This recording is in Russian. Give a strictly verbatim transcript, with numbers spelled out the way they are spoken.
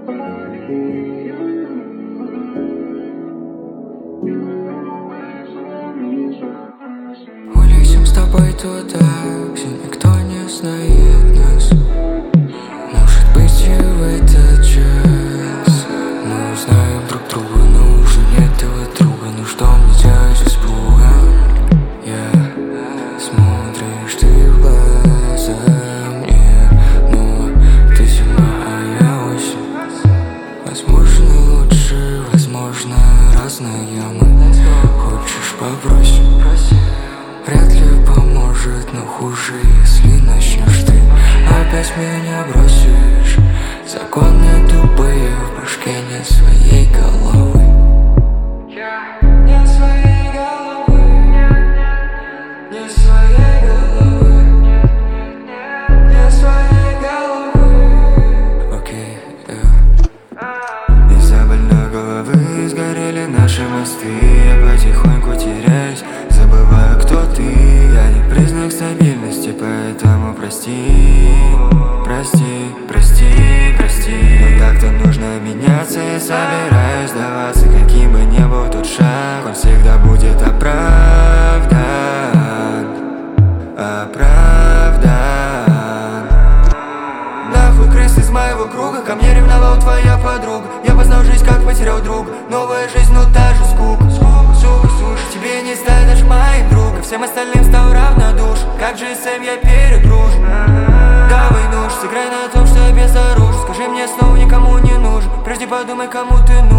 Улетим с тобой туда, где никто не знает нас. Может быть и в этот час мы узнаем друг друга, но уже нет этого друга. Ну что мне делать испугом? Yeah. Смотришь ты в глаза мне, но ты зима, а я осень. Возможно лучше, возможно разные мы. Хочешь попросим? Вряд ли поможет, но хуже, если начнешь ты опять меня бросишь. Законы тупые, в башке нет своей головы. Нет своей головы, нет своей головы, нет своей головы. Окей, yeah. Из-за больной головы сгорели наши мосты. Я потихоньку теряюсь, забываю, кто ты. Я не признак стабильности, поэтому прости. Прости, прости, прости. Но так-то нужно меняться. Я собираюсь сдаваться, каким бы ни был тот шаг, он всегда будет оправдан. Оправдан. Нахуй крыс из моего круга, ко мне ревновала твоя подруга. Я познал жизнь, как потерял друга. Новая жизнь, но та же скука. Сука, слушай, тебе не стать даже моим другом. Всем остальным стал равнодушен. Как же Сэм я перегружен. Давай, ну ж, сыграй на том, что я безоружен. Скажи мне снова, никому не нужен. Прежде подумай, кому ты нужен.